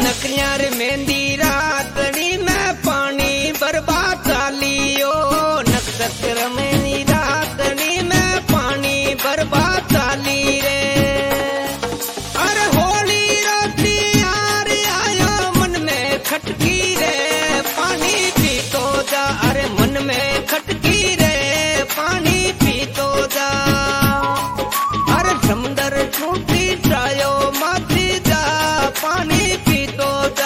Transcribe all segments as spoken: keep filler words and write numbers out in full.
नकलियां रे मेहंदी रातड़ी में पानी बर्बाद चालियो नक्षत्र में रातड़ी में पानी बर्बाद चाली रे। अरे होली राती यार आयो मन में खटकी रे पानी पी तो जा। अरे मन में खटकी रे पानी पी तो जा। अरे समुंदर छूटी जायो माथी जा पानी पी तो जा।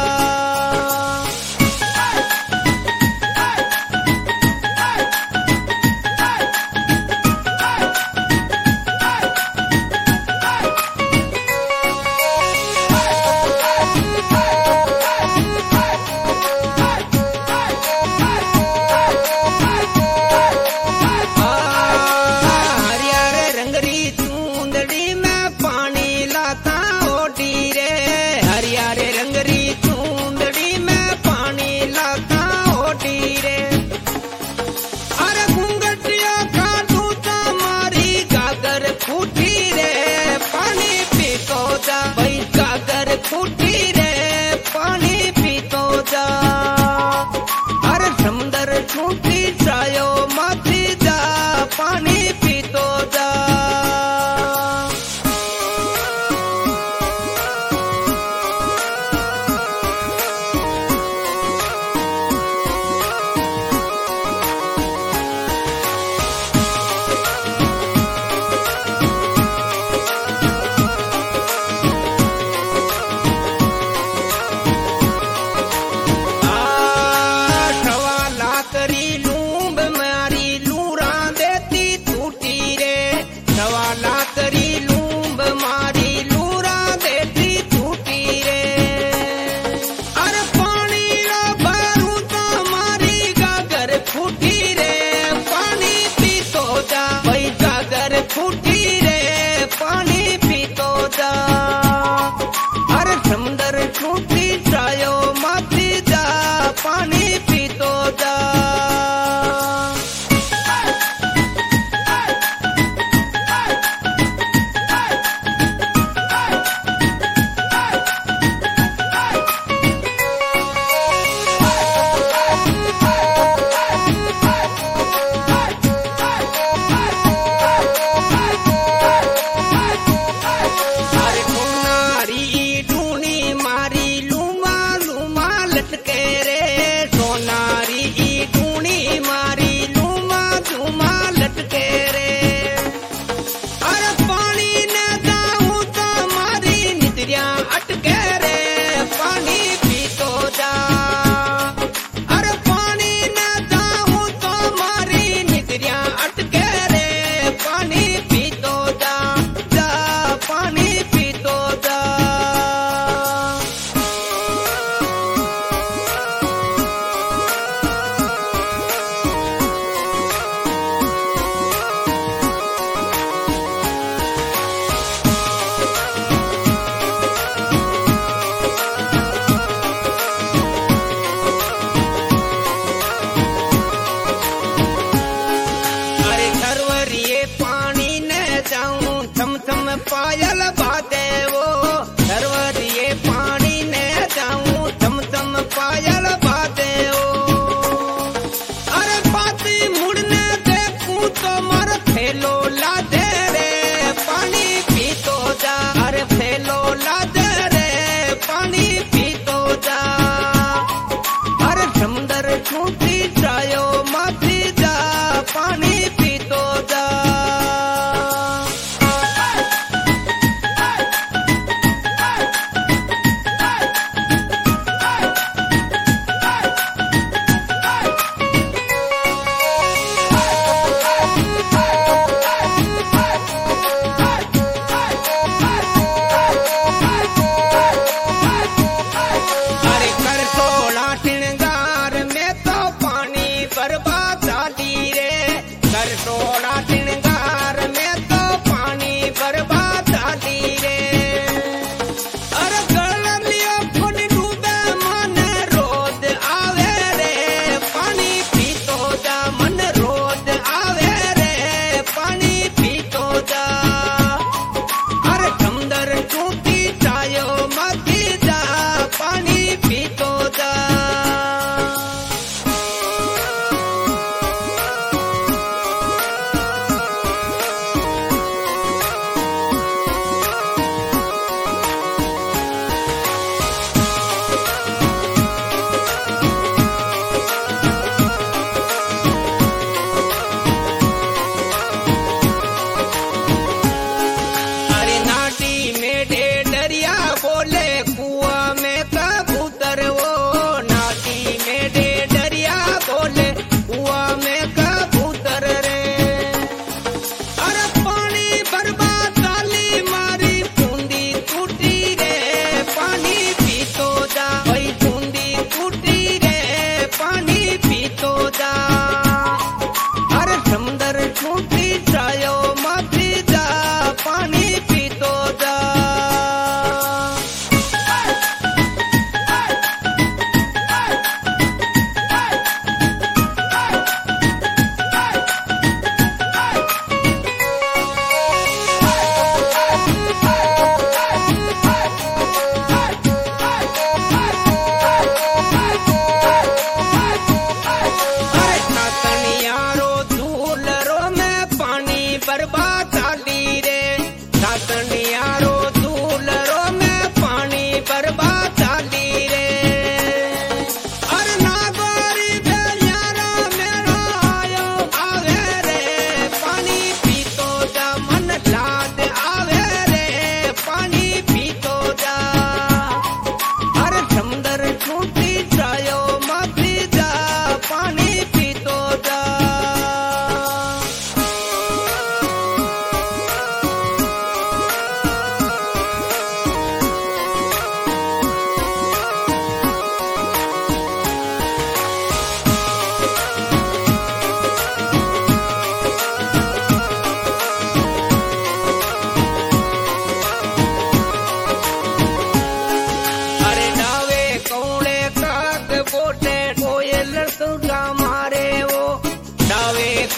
फूटी रे पानी पी तो जा। अरे समुंदर छूटी जायो माथी जा पानी पी तो जा। फूटी रे पानी पी तो जा। अरे समुंदर छूटी जायो माथी जा पानी पी तो जा।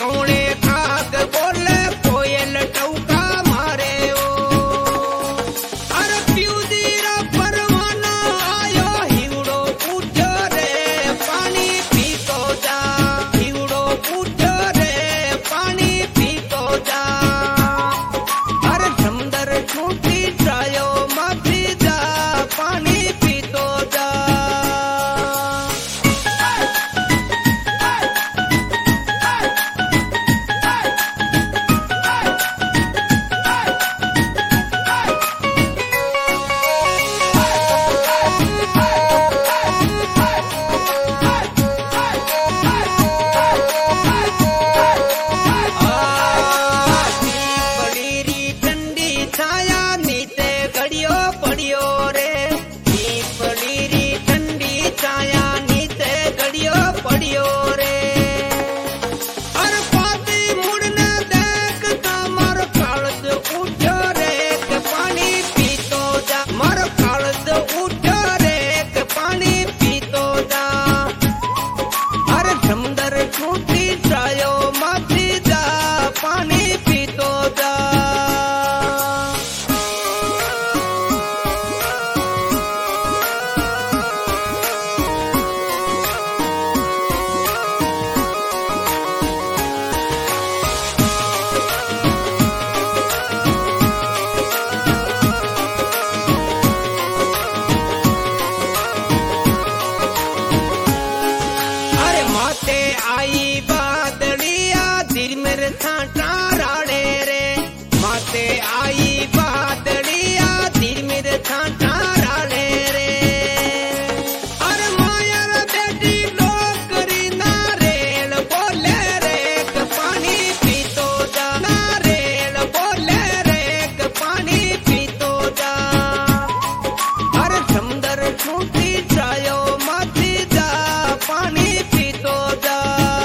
कोणे खाक बोले कोयल टौका मारे ओ अरे प्यूदीरा परवाना आयो हिवड़ो पूछो रे पानी पीतो जा हिवड़ो पूछो रे पानी पीतो जा अरे समंदर छूटी जायो माथी जा पानी पीतो जा आई बादलिया दिल मेरे छाटा राड़े रे माते आई बादलिया दिल मेरे छाटा राड़े रे अरे माया बेटी नौकरी नारेल बोले रे क पानी पीतो जा नारेल बोले रे क पानी पीतो जा अरे समंदर छूटी जायो माथी जा पानी पीतो जा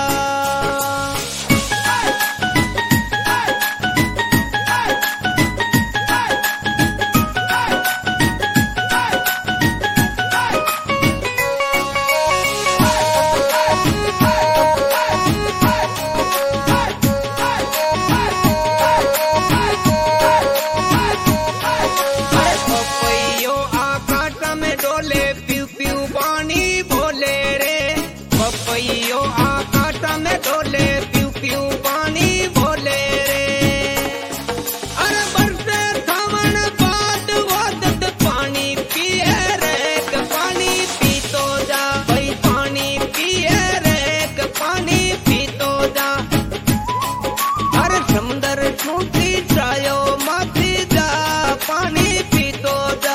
पपैयो आकाश में डोले प्यू प्यू पानी बोले रे अरे बरसे थावन बाद वादत पानी पिए रे क पानी पीतो जा भाई पानी पिए रे क पानी पीतो जा अरे समंदर छूटी जायो माथी जा पानी पीतो जा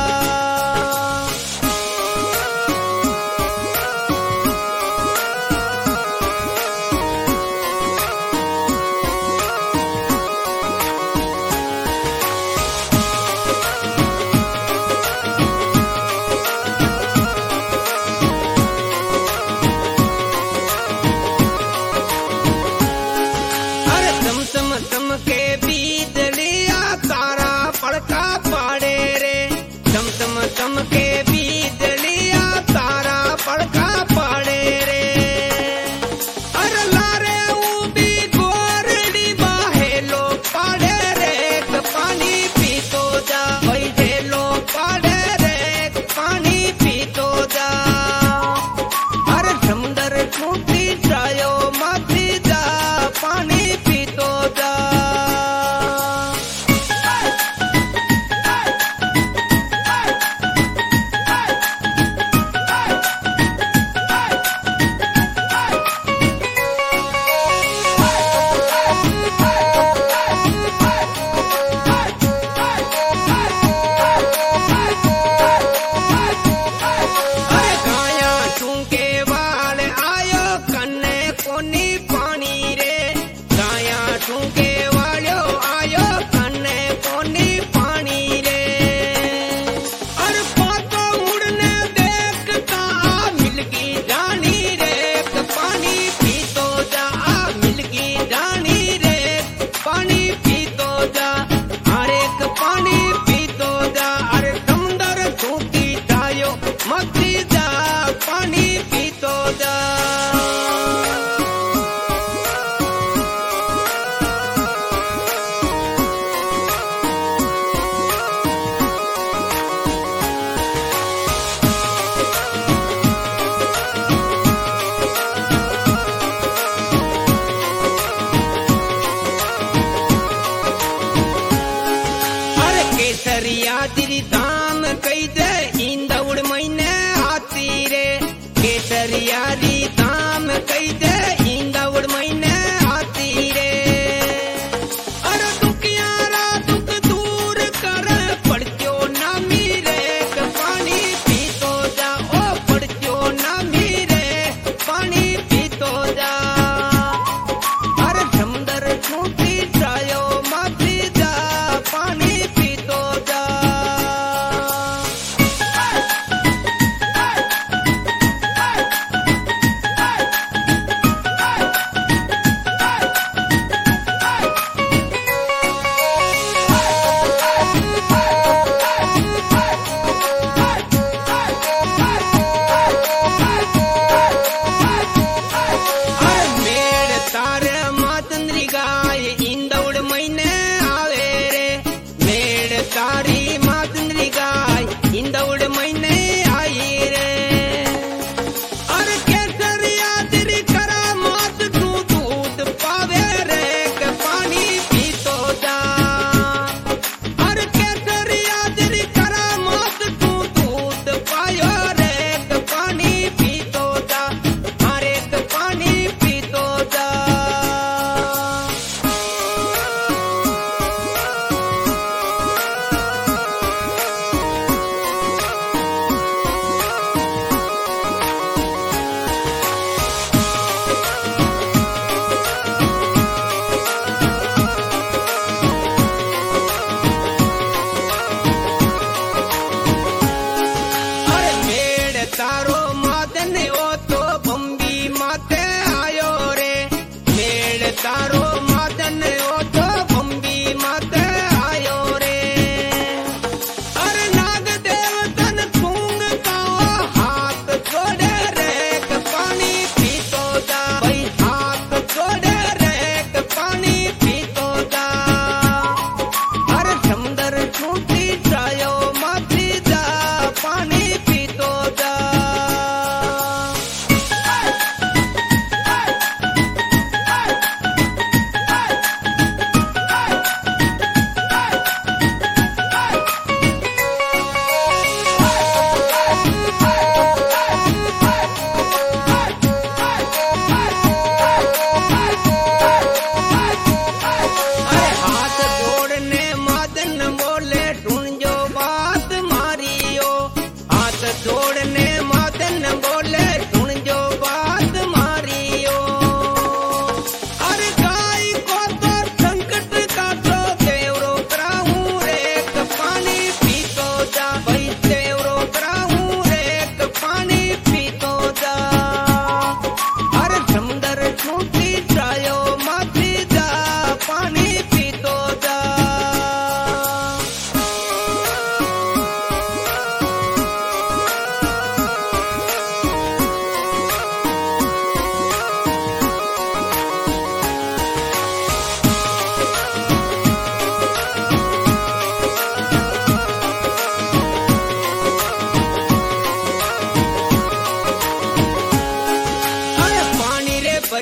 चम चम के बीदलिया तारा पड़का पाड़े रे चम चम चम के बीदलिया तारा पड़का पाड़े रे अरे लारे उबी गोरडी बाहेलो पाड़े रे क पानी पीतो जा भाई ढेलो पाड़े रे क पानी पीतो जा अरे समंदर छूटी जायो माथी जा पानी पीतो जा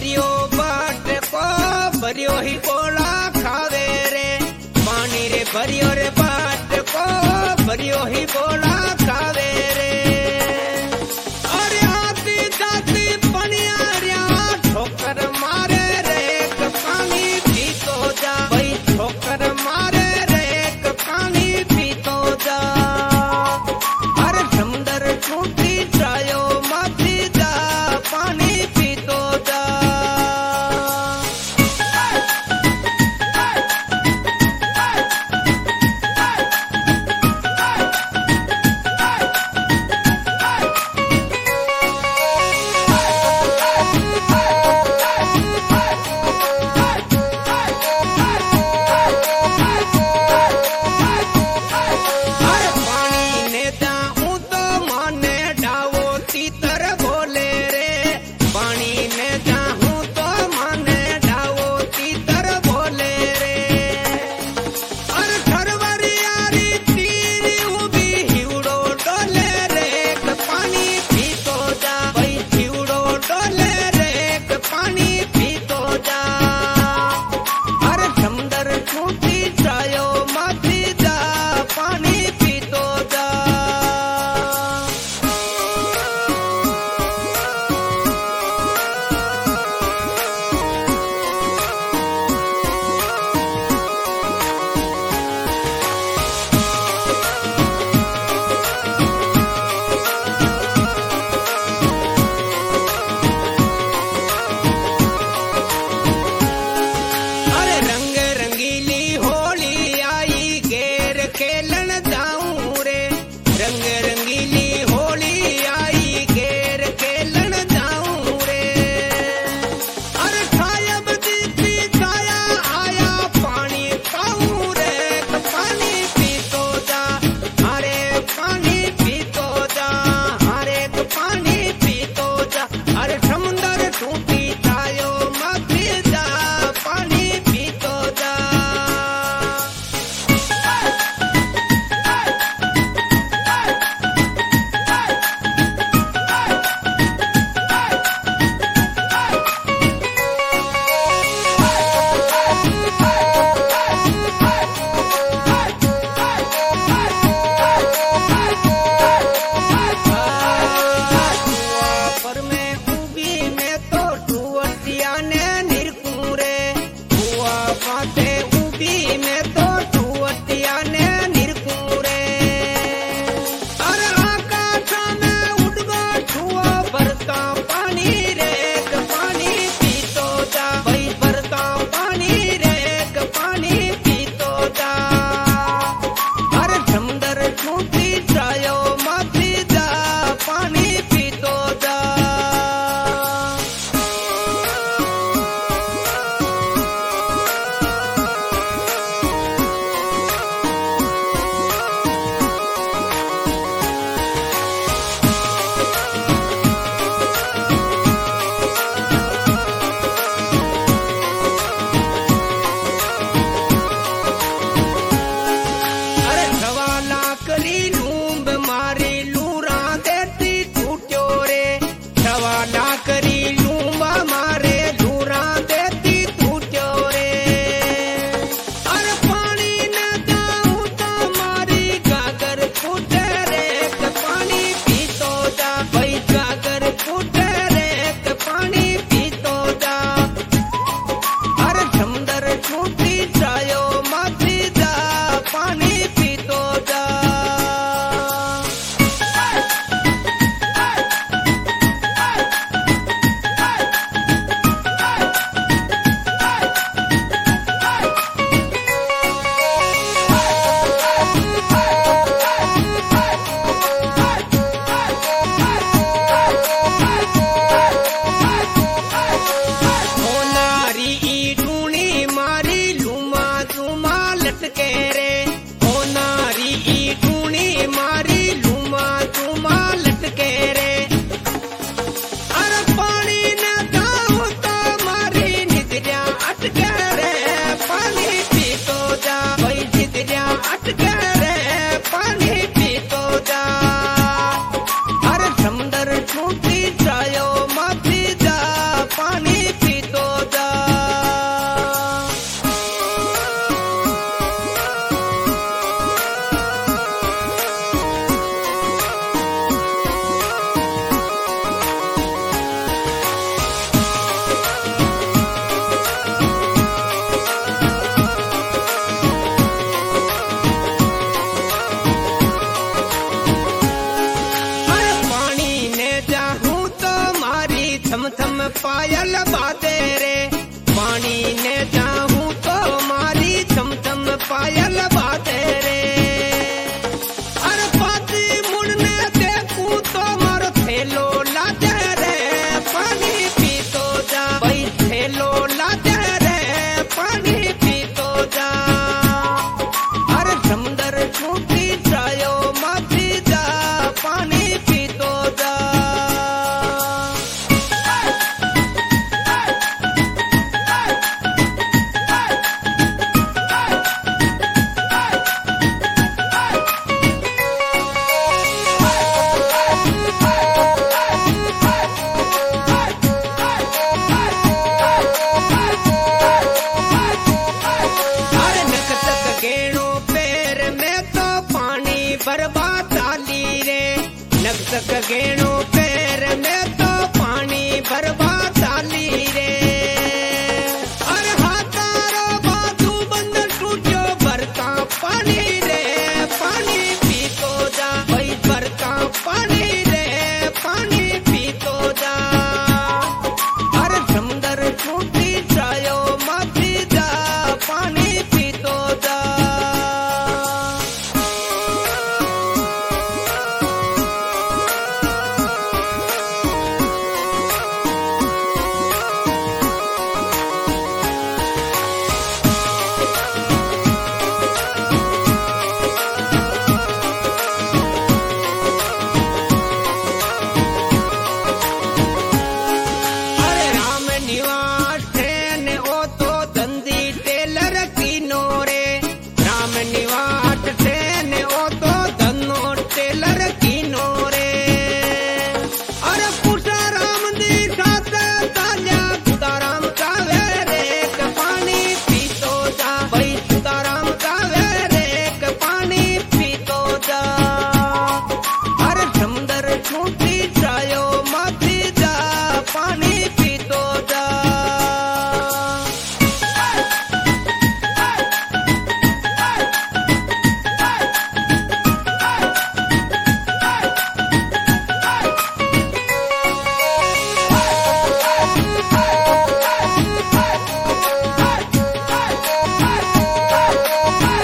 भरियो बाट को भरियो ही बोला खावे रे पानी रे भरियो रे बाट को भरियो ही बोला खावे रे अरे आती जाती पनिया ठोकर मारे रे पानी पीतो जा भाई ठोकर मारे रे पानी पीतो जा अरे समुंदर छूटी जायो माथी जा पानी पीतो जा थम थम पायल बाते रे पानी ने चाहूं तो मारी थम थम पायल बाते रे अरे पाती मुड़ने देखूं तो मारो थेलो लाते रे पानी पी तो जा भाई थेलो लाते रे पानी पी तो जा अरे समंदर छूटी जायो माथी जा पानी पी तो जा बर्बाद आली रे नक्सक गेणो पैर में तो पानी बर्बाद आली रे अरे हाथारो बाजू बंद टूटो बरका पानी रे पानी पी तो जा भाई बरका पानी रे पानी पी तो जा अरे समंदर छूटी जायो माथी जा पानी पी तो जा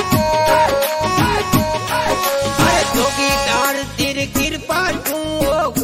कृपा तू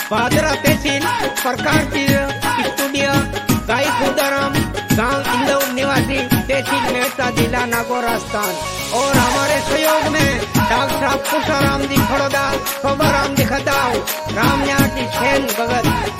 भादरा तहसील प्रकाश जी स्टूडियो गाई खुदाराम गांव इंदौर निवासी तहसील मेहता जिला नागौर राजस्थान। और हमारे सहयोग में डॉक्टर साहब पुषाराम जी खड़ोदा, सोबाराम जी खदाव, रामयार जी सेन भगत।